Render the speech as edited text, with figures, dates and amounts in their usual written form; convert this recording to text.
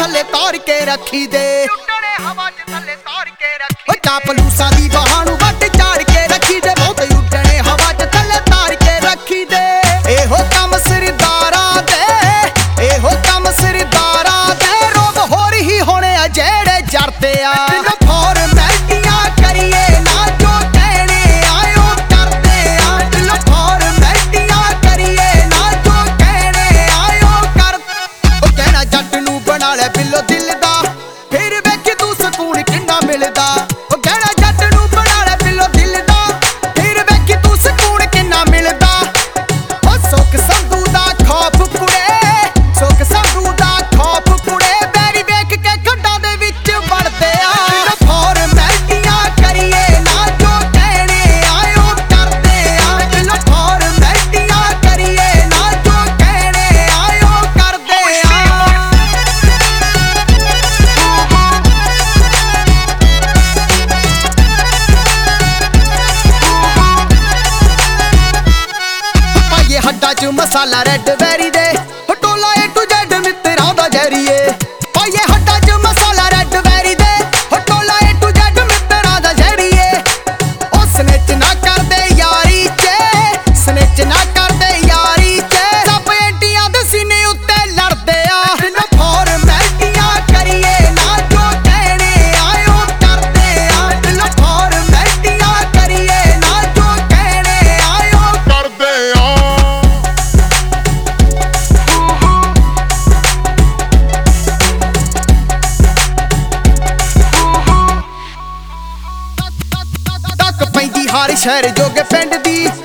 ਥੱਲੇ ਤਾਰ ਕੇ ਰੱਖੀ ਦੇ, ਉੱਡਣੇ ਹਵਾ 'ਚ ਥੱਲੇ ਤਾਰ ਕੇ ਰੱਖੀ ਓ ਚਾਪਲੂਸਾਂ ਦੀ ਬਾਹਾਂ ਨੂੰ ਵੱਟ ਝਾੜ ਕੇ ਰੱਖੀ ਦੇ, ਬਹੁਤ ਉੱਡਣੇ ਹਵਾ 'ਚ ਥੱਲੇ ਤਾਰ ਕੇ ਰੱਖੀ ਦੇ। ਇਹੋ ਕੰਮ ਸਰਦਾਰਾਂ ਦੇ, ਇਹੋ ਕੰਮ ਸਰਦਾਰਾਂ ਦੇ, ਰੋਗ ਹੋਰ ਹੀ ਹੋਣੇ ਆ ਜਿਹੜੇ ਜਰਦੇ ਆ। ਫਾਰਮੈਲਟੀਆਂ ਕਰੀਏ ਨਾ ਜੋ ਕਹਿਣੇ ਆਇਓ ਕਰਦੇ ਆ, ਦਿਲੋਂ ਫਾਰਮੈਲਟੀਆਂ ਕਰੀਏ ਨਾ ਜੋ ਕਹਿਣੇ ਆਇਓ ਕਰ। ਉਹ ਕਹਿਣਾ ਜੱਟ ਨੂੰ ਬਣਾ ਲੈ ਬਿੱਲੋ ਦਿਲ ਦਾ, ਫਿਰ ਵੇਖ ਤੂੰ ਸਕੂਨ ਕਿੰਨਾ ਮਿਲਦਾ। ਉਹ ਕਹਿਣਾ ਜੱਟ ਨੂੰ ਬਣਾ ਲੈ ਬਿੱਲੋ ਦਿਲ ਦਾ, ਫਿਰ ਵੇਖ ਤੂੰ ਸਕੂਨ ਕਿੰਨਾ ਮਿਲਦਾ। ਉਹ ਸੁੱਖ ਸੰਧੂ ਦਾ ਖੌਫ ਕੁੜੇ, ਸੁੱਖ ਸੰਧੂ ਦਾ ਖੌਫ ਕੁੜੇ, ਬੈਰੀ ਵੇਖ ਕੇ ਖੱਡਾਂ ਦੇ ਵਿੱਚ ਵੜਦੇ ਆ। ਫਾਰਮੈਲਟੀਆਂ ਕਰੀਏ ਨਾ ਜੋ ਕਹਿਣੇ ਆਇਓ ਕਰਦੇ ਆ, ਦਿਲੋਂ ਫਾਰਮੈਲਟੀਆਂ ਕਰੀਏ ਨਾ ਜੋ ਕਹਿਣੇ ਆਇਓ ਕਰਦੇ ਆ। ਪਾਈਏ ਹੱਡਾਂ 'ਚ ਮਸਾਲਾ ਰੈੱਡ ਵੈਰੀ ਦੇ, ਟੋਲਾ A to Z ਮਿੱਤਰਾਂ ਦਾ ਜ਼ਰੀਏ। ਪਾਈਏ ਹੱਡਾਂ 'ਚ ਮਸਾਲਾ ਰੈੱਡ ਵੈਰੀ ਦੇ, ਟੋਲਾ A to Z ਮਿੱਤਰਾਂ ਦਾ ਜ਼ਰੀਏ। ਉਹ ਸਨਿਚ ਨਾ ਕਰਦੇ ਯਾਰੀ 'ਚ, ਸਨਿਚ ਨਾ ਕਰਦੇ ਯਾਰੀ 'ਚ, ਸਭ ਐਂਟੀਆਂ ਦੇ ਸੀਨੇ ਉੱਤੇ ਲੜਦੇ ਆ। ਫਾਰਮੈਲਟੀਆਂ ਕਰੀਏ ਨਾ ਜੋ ਕਹਿਣੇ ਆਇਓ ਕਰਦੇ ਆ, ਦਿਲੋਂ ਫਾਰਮੈਲਟੀਆਂ ਕਰੀਏ ਨਾ ਜੋ ਕਹਿਣੇ ਆਇਓ ਕਰਦੇ ਆ। ਤੱਕ ਪੈਂਦੀ ਹਰ ਸ਼ਹਿਰ ਜੋਗੇ ਪਿੰਡ ਦੀ,